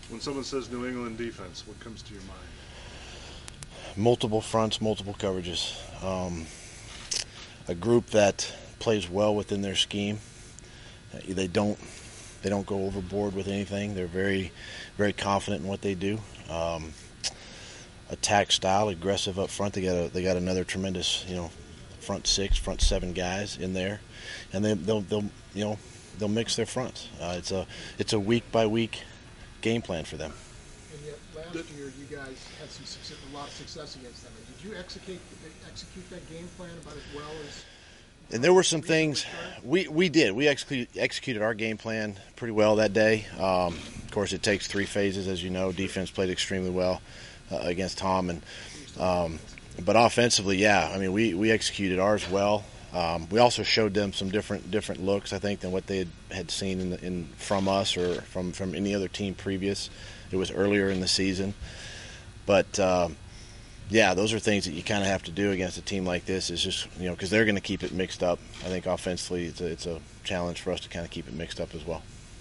When someone says New England defense, what comes to your mind? Multiple fronts, multiple coverages. A group that plays well within their scheme. They don't go overboard with anything. They're very, very confident in what they do. Attack style, aggressive up front. They got another tremendous, front six, front seven guys in there, and they'll mix their fronts. It's a week by week game plan for them. And yet last year you guys had a lot of success against them. And did you execute that game plan about as well as? And there were some things we did. We executed our game plan pretty well that day. Of course, it takes three phases, as you know. Defense played extremely well against Tom, and but offensively, yeah. I mean, we executed ours well. We also showed them some different looks, I think, than what they had seen from us or from any other team previous. It was earlier in the season, but. Yeah, those are things that you kind of have to do against a team like this. Is just because they're going to keep it mixed up. I think offensively, it's a challenge for us to kind of keep it mixed up as well.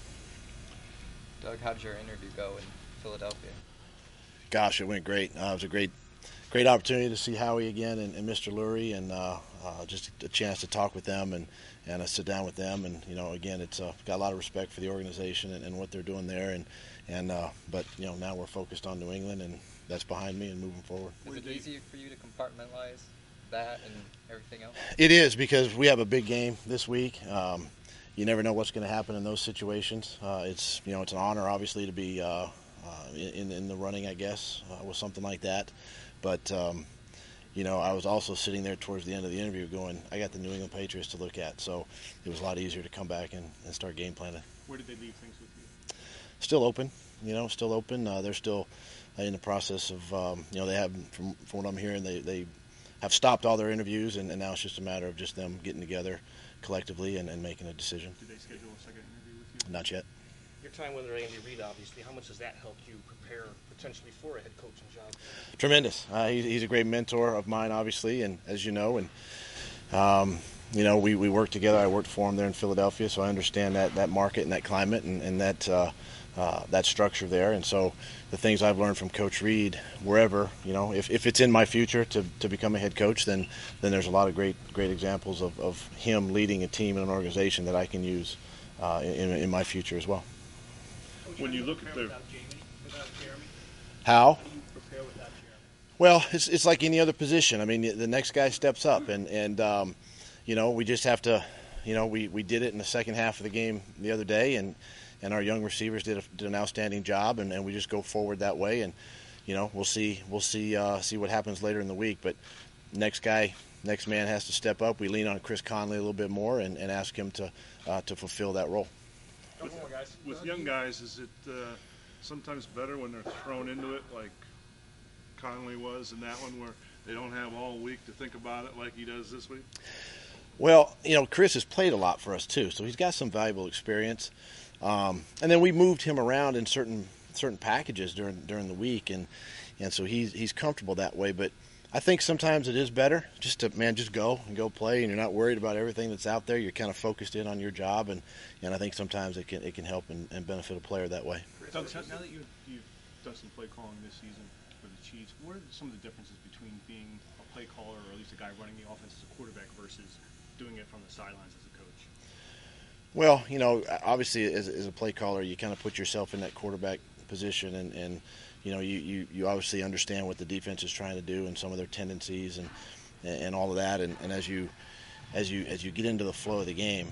Doug, how did your interview go in Philadelphia? Gosh, it went great. It was a great opportunity to see Howie again and Mr. Lurie, and just a chance to talk with them and sit down with them. And again, it's got a lot of respect for the organization and what they're doing there. But now we're focused on New England, and that's behind me and moving forward. Is it easier for you to compartmentalize that and everything else? It is, because we have a big game this week. You never know what's going to happen in those situations. It's an honor, obviously, to be in the running, I guess, with something like that. But I was also sitting there towards the end of the interview going, I got the New England Patriots to look at, so it was a lot easier to come back and start game planning. Where did they leave things with you? Still open, still open. They're still in the process of, they have, from what I'm hearing, they have stopped all their interviews, and now it's just a matter of just them getting together collectively and making a decision. Did they schedule a second interview with you? Not yet. Your time under Andy Reid, obviously, how much does that help you prepare potentially for a head coaching job? Tremendous. He's a great mentor of mine, obviously, and as you know, and we worked together. I worked for him there in Philadelphia, so I understand that market and that climate and that structure there. And so the things I've learned from Coach Reid, wherever, if it's in my future to become a head coach, then there's a lot of great examples of him leading a team and an organization that I can use in my future as well. When you look at How? do you prepare without Jeremy? Well, it's like any other position. I mean, the next guy steps up, and we just have to, we did it in the second half of the game the other day, and our young receivers did an outstanding job, and we just go forward that way, and we'll see what happens later in the week. But next man has to step up. We lean on Chris Conley a little bit more and ask him to fulfill that role. With young guys, is it sometimes better when they're thrown into it like Conley was in that one, where they don't have all week to think about it like he does this week? Well, Chris has played a lot for us too, so he's got some valuable experience. And then we moved him around in certain packages during the week, and so he's comfortable that way. But I think sometimes it is better just to go play, and you're not worried about everything that's out there. You're kind of focused in on your job, and I think sometimes it can help and benefit a player that way. Doug, now that you've done some play calling this season for the Chiefs, what are some of the differences between being a play caller, or at least a guy running the offense as a quarterback, versus doing it from the sidelines as a coach? Well, obviously as a play caller, you kind of put yourself in that quarterback position, and you obviously understand what the defense is trying to do and some of their tendencies and all of that. And as you get into the flow of the game,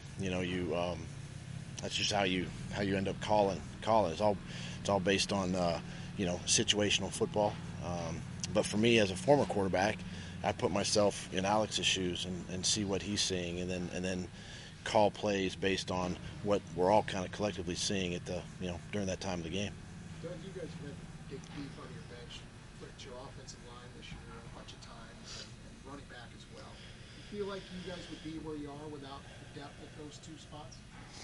that's just how you end up calling. It's all based on situational football. But for me, as a former quarterback, I put myself in Alex's shoes and see what he's seeing, and then call plays based on what we're all kind of collectively seeing at during that time of the game. Doug, you guys have had big beef on your bench, but your offensive line this year a bunch of times, and running back as well. You feel like you guys would be where you are without the depth at those two spots?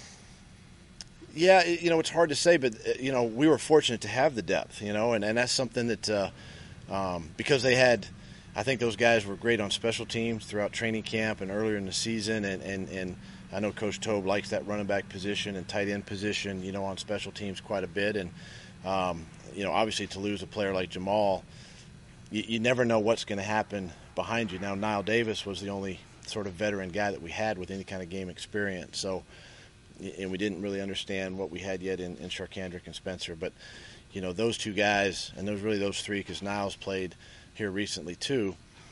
Yeah, it's hard to say, but we were fortunate to have the depth, and that's something that because they had. I think those guys were great on special teams throughout training camp and earlier in the season, and I know Coach Tobe likes that running back position and tight end position, on special teams quite a bit, and Obviously to lose a player like Jamal, you never know what's going to happen behind you. Now, Niall Davis was the only sort of veteran guy that we had with any kind of game experience. So, and we didn't really understand what we had yet in Sharkandrick and Spencer. But, those two guys, and those three, because Niall's played here recently too.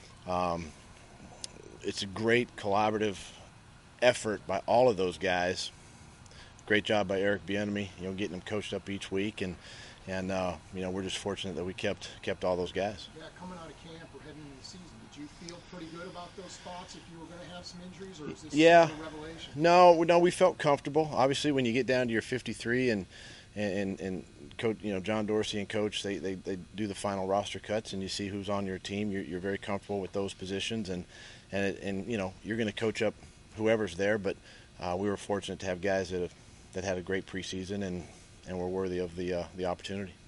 It's a great collaborative effort by all of those guys. Great job by Eric Bieniemy, getting them coached up each week, and we're just fortunate that we kept all those guys. Yeah, coming out of camp or heading into the season, did you feel pretty good about those spots if you were going to have some injuries, or is this Yeah. a revelation? No, we felt comfortable. Obviously, when you get down to your 53 and Coach, John Dorsey and Coach, they do the final roster cuts, and you see who's on your team. You're very comfortable with those positions, and you're going to coach up whoever's there. But we were fortunate to have guys that had a great preseason and were worthy of the opportunity.